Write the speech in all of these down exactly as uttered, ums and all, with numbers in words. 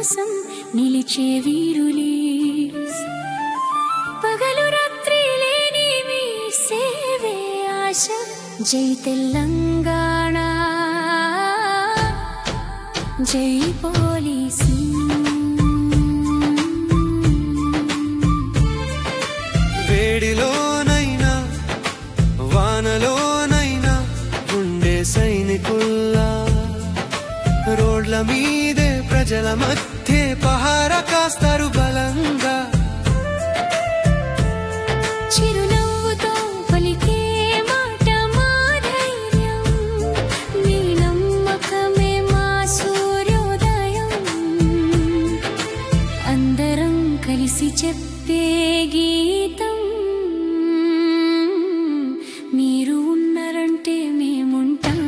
కోసం నిలిచే వీరులే, పగలు రాత్రి లేని మీ సేవే ఆశ. జై తెలంగాణ, జై పోలీసు. వేడిలోనైనా వానలోనైనా ఉండే సైనికుల్లా, రోడ్ల మీదే ప్రజల మధ్య పహార కాస్తారు బలంగా. చిరునవ్వుతో పలికే మాట మా ధైర్యం, నీ నమ్మకమే మా సూర్యోదయం. అందరం కలిసి చెప్పే గీతం, మీరు ఉన్నారంటే మేముంటాం.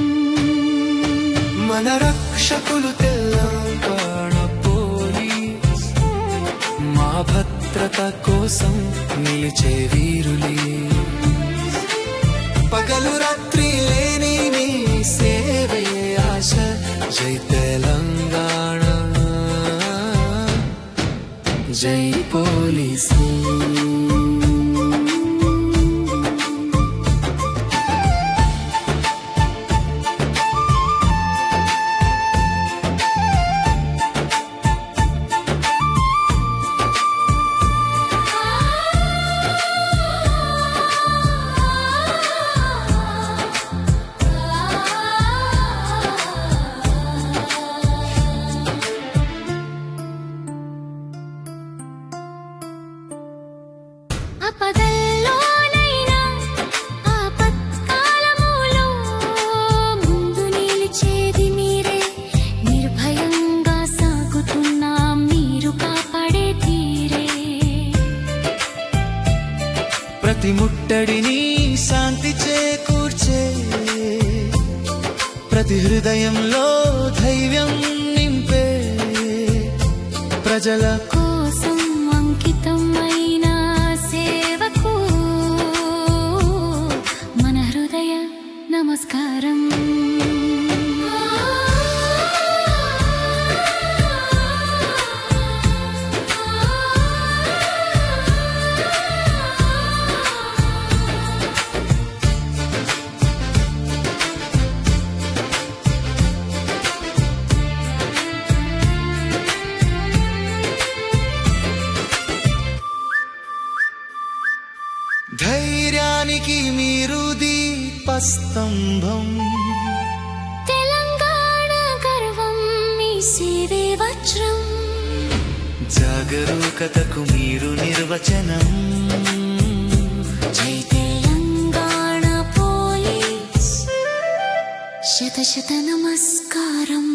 మన రక్షకులు తెలంగాణ పోలీస్, మా భద్రత కోసం నిలిచే వీరులే, పగలు రాత్రి లేని నీ సేవే ఆశ. జై తెలంగాణ, జై పోలీసు. ఆపదల్లోనైనా ఆపత్కాలములో ముందు నిలిచేది మీరే, నిర్భయంగా సాగుతున్నాం మీరు కాపాడే తీరే. ప్రతి ముట్టడిని శాంతి చేకూర్చే, ప్రతి హృదయంలో ధైర్యం నింపే, ప్రజల కోసం అంకితమైన సేవకు మన హృదయ నమస్కారం. ధైర్యానికి మీరు దీపస్తంభం, తెలంగాణ గర్వం మీ సేవే వజ్రం. జాగరూకతకు మీరు నిర్వచనం. జై తెలంగాణ పోలీస్, శత శత నమస్కారం.